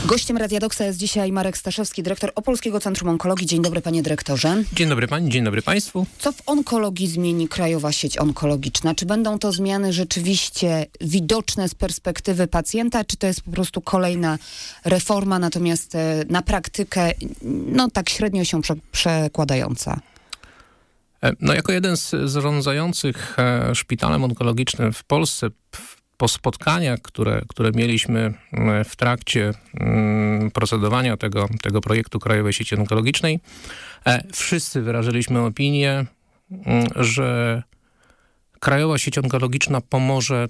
Gościem Radia Doksa jest dzisiaj Marek Staszewski, dyrektor Opolskiego Centrum Onkologii. Dzień dobry, panie dyrektorze. Dzień dobry pani, dzień dobry państwu. Co w onkologii zmieni Krajowa Sieć Onkologiczna? Czy będą to zmiany rzeczywiście widoczne z perspektywy pacjenta, czy to jest po prostu kolejna reforma, natomiast na praktykę tak średnio się przekładająca? Jako jeden z zarządzających szpitalem onkologicznym w Polsce, po spotkaniach, które mieliśmy w trakcie procedowania tego projektu Krajowej Sieci Onkologicznej, wszyscy wyrażyliśmy opinię, że Krajowa Sieć Onkologiczna pomoże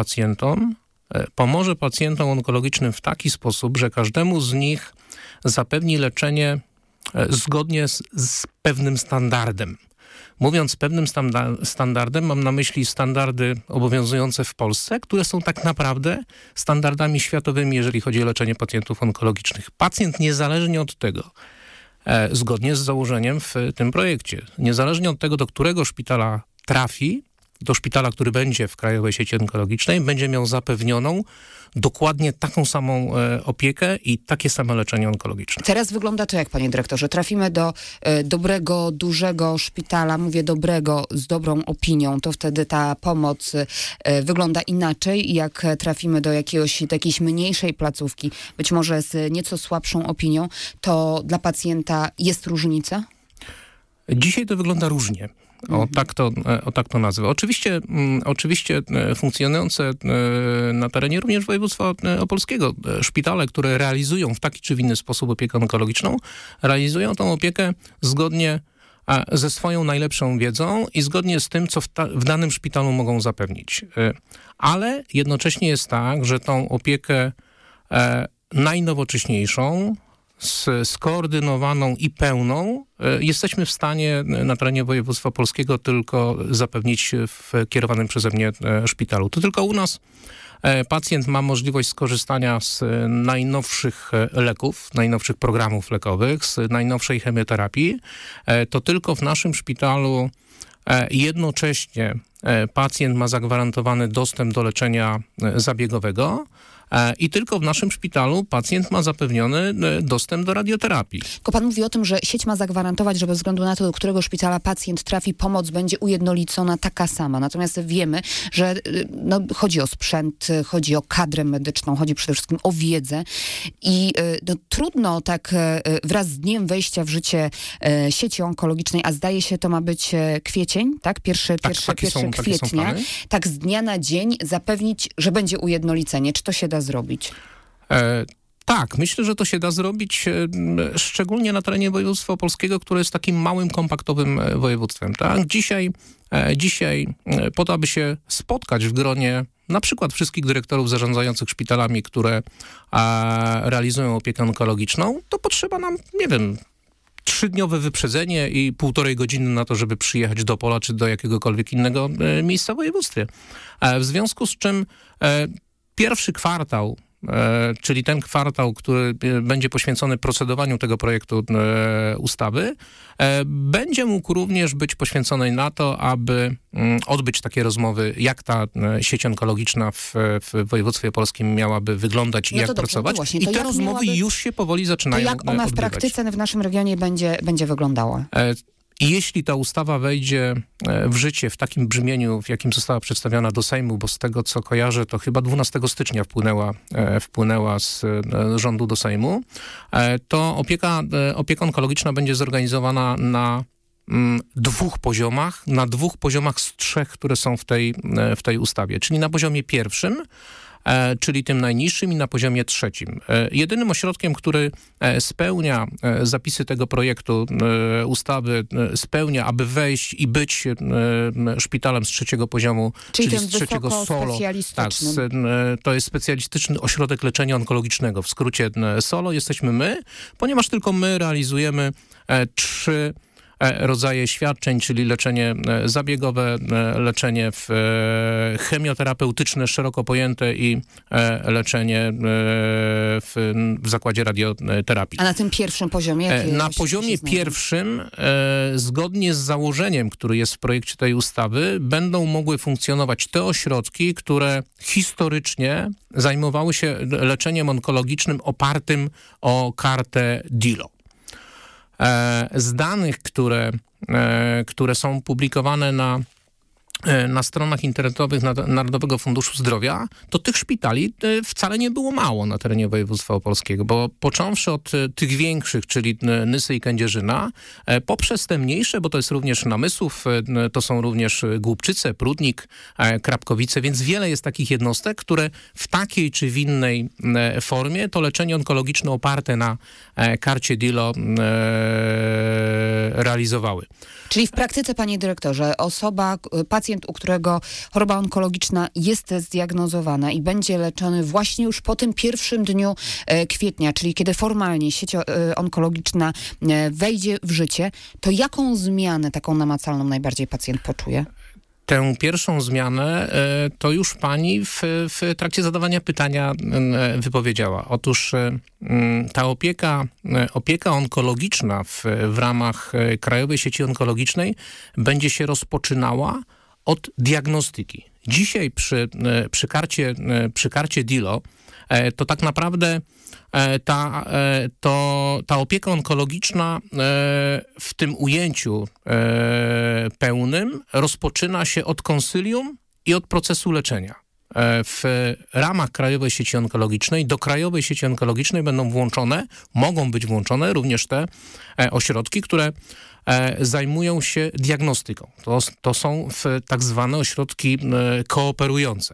pacjentom onkologicznym w taki sposób, że każdemu z nich zapewni leczenie zgodnie z pewnym standardem. Mówiąc pewnym standardem, mam na myśli standardy obowiązujące w Polsce, które są tak naprawdę standardami światowymi, jeżeli chodzi o leczenie pacjentów onkologicznych. Pacjent niezależnie od tego, zgodnie z założeniem w tym projekcie, niezależnie od tego, do którego szpitala trafi, do szpitala, który będzie w Krajowej Sieci Onkologicznej, będzie miał zapewnioną dokładnie taką samą opiekę i takie same leczenie onkologiczne. Teraz wygląda to jak, panie dyrektorze? Trafimy do dobrego, dużego szpitala, mówię dobrego, z dobrą opinią, to wtedy ta pomoc wygląda inaczej. Jak trafimy do jakiejś mniejszej placówki, być może z nieco słabszą opinią, to dla pacjenta jest różnica? Dzisiaj to wygląda różnie. O tak to nazwę. Oczywiście funkcjonujące na terenie również województwa opolskiego szpitale, które realizują w taki czy w inny sposób opiekę onkologiczną, realizują tą opiekę zgodnie ze swoją najlepszą wiedzą i zgodnie z tym, co w danym szpitalu mogą zapewnić. Ale jednocześnie jest tak, że tą opiekę najnowocześniejszą, skoordynowaną i pełną jesteśmy w stanie na terenie województwa opolskiego tylko zapewnić w kierowanym przeze mnie szpitalu. To tylko u nas pacjent ma możliwość skorzystania z najnowszych leków, najnowszych programów lekowych, z najnowszej chemioterapii. To tylko w naszym szpitalu jednocześnie pacjent ma zagwarantowany dostęp do leczenia zabiegowego, i tylko w naszym szpitalu pacjent ma zapewniony dostęp do radioterapii. Tylko pan mówi o tym, że sieć ma zagwarantować, że bez względu na to, do którego szpitala pacjent trafi, pomoc będzie ujednolicona taka sama. Natomiast wiemy, że chodzi o sprzęt, chodzi o kadrę medyczną, chodzi przede wszystkim o wiedzę i trudno tak wraz z dniem wejścia w życie sieci onkologicznej, a zdaje się, to ma być kwiecień, tak? Pierwszy kwietnia. Tak z dnia na dzień zapewnić, że będzie ujednolicenie. Czy to się da zrobić? Tak, myślę, że to się da zrobić, szczególnie na terenie województwa opolskiego, które jest takim małym, kompaktowym województwem. Tak? Dzisiaj po to, aby się spotkać w gronie na przykład wszystkich dyrektorów zarządzających szpitalami, które realizują opiekę onkologiczną, to potrzeba nam, 3-dniowe wyprzedzenie i 1,5 godziny na to, żeby przyjechać do Opola czy do jakiegokolwiek innego miejsca w województwie. W związku z czym pierwszy kwartał, czyli ten kwartał, który będzie poświęcony procedowaniu tego projektu ustawy, będzie mógł również być poświęcony na to, aby odbyć takie rozmowy, jak ta sieć onkologiczna w województwie opolskim miałaby wyglądać i jak pracować. I te rozmowy już się powoli zaczynają odbywać. To jak ona w praktyce w naszym regionie będzie wyglądała? I jeśli ta ustawa wejdzie w życie w takim brzmieniu, w jakim została przedstawiona do Sejmu, bo z tego, co kojarzę, to chyba 12 stycznia wpłynęła z rządu do Sejmu, to opieka onkologiczna będzie zorganizowana na 2 poziomach z 3, które są w tej ustawie. Czyli na poziomie pierwszym, czyli tym najniższym, i na poziomie 3. Jedynym ośrodkiem, który spełnia zapisy tego projektu ustawy, aby wejść i być szpitalem z 3. poziomu, czyli z 3. SOLO. Tak, to jest specjalistyczny ośrodek leczenia onkologicznego, w skrócie SOLO, jesteśmy my, ponieważ tylko my realizujemy 3 rodzaje świadczeń, czyli leczenie zabiegowe, leczenie chemioterapeutyczne szeroko pojęte i leczenie w zakładzie radioterapii. A na tym pierwszym poziomie? Na poziomie pierwszym, zgodnie z założeniem, który jest w projekcie tej ustawy, będą mogły funkcjonować te ośrodki, które historycznie zajmowały się leczeniem onkologicznym opartym o kartę DILO. Z danych, które są publikowane na stronach internetowych Narodowego Funduszu Zdrowia, to tych szpitali wcale nie było mało na terenie województwa opolskiego, bo począwszy od tych większych, czyli Nysy i Kędzierzyna, poprzez te mniejsze, bo to jest również Namysłów, to są również Głubczyce, Prudnik, Krapkowice, więc wiele jest takich jednostek, które w takiej czy w innej formie to leczenie onkologiczne oparte na karcie DILO realizowały. Czyli w praktyce, panie dyrektorze, pacjent, u którego choroba onkologiczna jest zdiagnozowana i będzie leczony właśnie już po tym pierwszym dniu kwietnia, czyli kiedy formalnie sieć onkologiczna wejdzie w życie, to jaką zmianę taką namacalną najbardziej pacjent poczuje? Tę pierwszą zmianę to już pani w trakcie zadawania pytania wypowiedziała. Otóż ta opieka onkologiczna w ramach Krajowej Sieci Onkologicznej będzie się rozpoczynała od diagnostyki. Dzisiaj przy karcie DILO to tak naprawdę ta opieka onkologiczna w tym ujęciu pełnym rozpoczyna się od konsylium i od procesu leczenia. W ramach Krajowej Sieci Onkologicznej do Krajowej Sieci Onkologicznej mogą być włączone również te ośrodki, które zajmują się diagnostyką. To są tak zwane ośrodki kooperujące.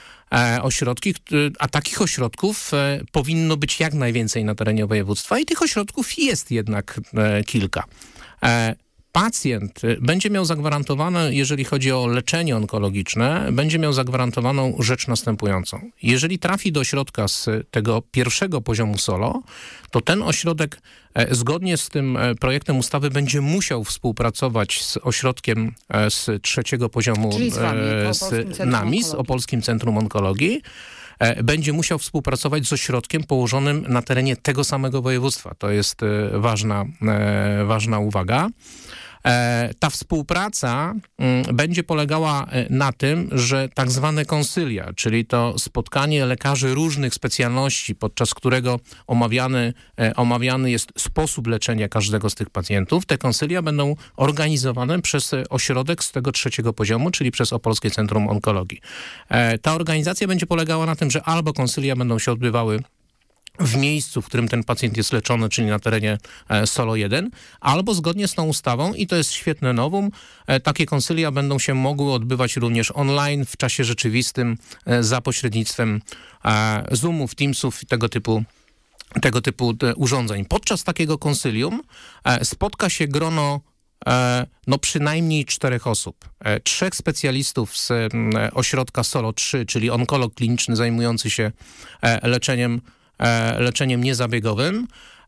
A takich ośrodków powinno być jak najwięcej na terenie województwa i tych ośrodków jest jednak kilka. Pacjent będzie miał zagwarantowane, jeżeli chodzi o leczenie onkologiczne, będzie miał zagwarantowaną rzecz następującą. Jeżeli trafi do ośrodka z tego pierwszego poziomu SOLO, to ten ośrodek zgodnie z tym projektem ustawy będzie musiał współpracować z ośrodkiem z trzeciego poziomu, z NAMIS, Opolskim Centrum Onkologii. Będzie musiał współpracować z ośrodkiem położonym na terenie tego samego województwa. To jest ważna uwaga. Ta współpraca będzie polegała na tym, że tak zwane konsylia, czyli to spotkanie lekarzy różnych specjalności, podczas którego omawiany jest sposób leczenia każdego z tych pacjentów. Te konsylia będą organizowane przez ośrodek z tego trzeciego poziomu, czyli przez Opolskie Centrum Onkologii. Ta organizacja będzie polegała na tym, że albo konsylia będą się odbywały w miejscu, w którym ten pacjent jest leczony, czyli na terenie SOLO 1, albo zgodnie z tą ustawą, i to jest świetne nowum, takie konsylia będą się mogły odbywać również online w czasie rzeczywistym za pośrednictwem Zoomów, Teamsów i tego typu urządzeń. Podczas takiego konsylium spotka się grono przynajmniej 4 osób. 3 specjalistów z ośrodka SOLO 3, czyli onkolog kliniczny zajmujący się leczeniem niezabiegowym,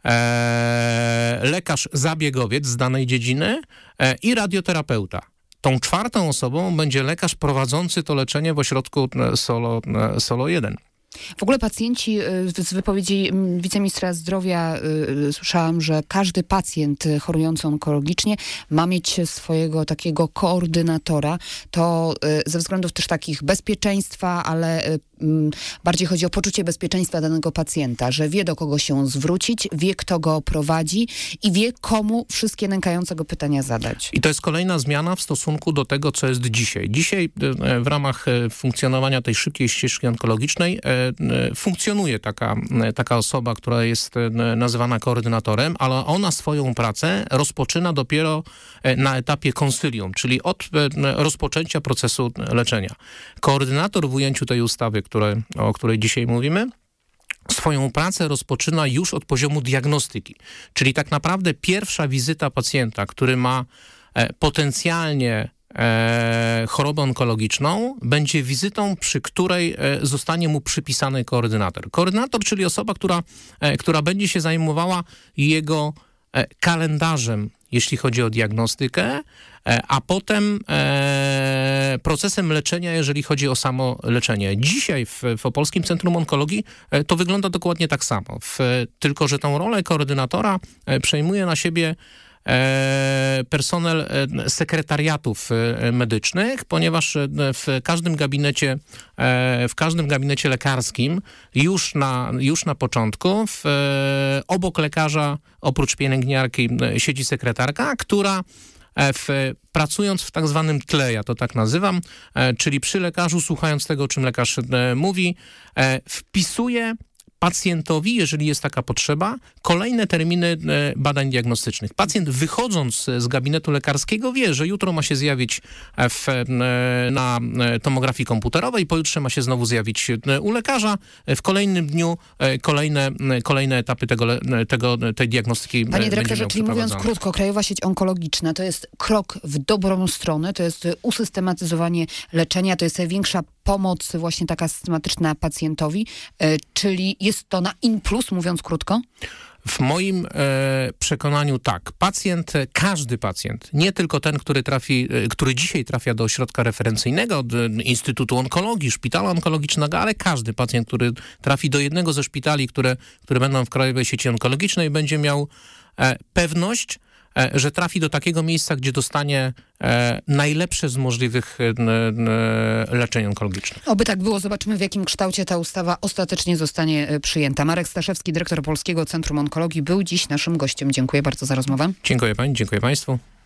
lekarz zabiegowiec z danej dziedziny i radioterapeuta. Tą 4. osobą będzie lekarz prowadzący to leczenie w ośrodku SOLO 1. W ogóle pacjenci, z wypowiedzi wiceministra zdrowia słyszałam, że każdy pacjent chorujący onkologicznie ma mieć swojego takiego koordynatora. To ze względów też takich bezpieczeństwa, ale bardziej chodzi o poczucie bezpieczeństwa danego pacjenta, że wie, do kogo się zwrócić, wie, kto go prowadzi i wie, komu wszystkie nękające go pytania zadać. I to jest kolejna zmiana w stosunku do tego, co jest dzisiaj. Dzisiaj w ramach funkcjonowania tej szybkiej ścieżki onkologicznej funkcjonuje taka osoba, która jest nazywana koordynatorem, ale ona swoją pracę rozpoczyna dopiero na etapie konsylium, czyli od rozpoczęcia procesu leczenia. Koordynator w ujęciu tej ustawy, o której dzisiaj mówimy, swoją pracę rozpoczyna już od poziomu diagnostyki. Czyli tak naprawdę pierwsza wizyta pacjenta, który ma potencjalnie chorobę onkologiczną, będzie wizytą, przy której zostanie mu przypisany koordynator. Koordynator, czyli osoba, która będzie się zajmowała jego kalendarzem, jeśli chodzi o diagnostykę, a potem procesem leczenia, jeżeli chodzi o samo leczenie. Dzisiaj w Opolskim Centrum Onkologii to wygląda dokładnie tak samo, tylko że tą rolę koordynatora przejmuje na siebie personel sekretariatów medycznych, ponieważ w każdym gabinecie lekarskim już na początku obok lekarza, oprócz pielęgniarki, siedzi sekretarka, która pracując w tak zwanym tle, ja to tak nazywam, czyli przy lekarzu, słuchając tego, o czym lekarz mówi, wpisuje pacjentowi, jeżeli jest taka potrzeba, kolejne terminy badań diagnostycznych. Pacjent wychodząc z gabinetu lekarskiego wie, że jutro ma się zjawić na tomografii komputerowej, pojutrze ma się znowu zjawić u lekarza, w kolejnym dniu kolejne etapy tej diagnostyki. Panie dyrektorze, czyli mówiąc krótko, Krajowa Sieć Onkologiczna to jest krok w dobrą stronę, to jest usystematyzowanie leczenia, to jest większa pomoc właśnie taka systematyczna pacjentowi, czyli jest to na in plus, mówiąc krótko? W moim przekonaniu tak. Każdy pacjent, nie tylko ten, który dzisiaj trafia do ośrodka referencyjnego, do Instytutu Onkologii, szpitala onkologicznego, ale każdy pacjent, który trafi do jednego ze szpitali, które będą w Krajowej Sieci Onkologicznej, będzie miał pewność, że trafi do takiego miejsca, gdzie dostanie najlepsze z możliwych leczeń onkologicznych. Oby tak było. Zobaczymy, w jakim kształcie ta ustawa ostatecznie zostanie przyjęta. Marek Staszewski, dyrektor Polskiego Centrum Onkologii, był dziś naszym gościem. Dziękuję bardzo za rozmowę. Dziękuję pani, dziękuję państwu.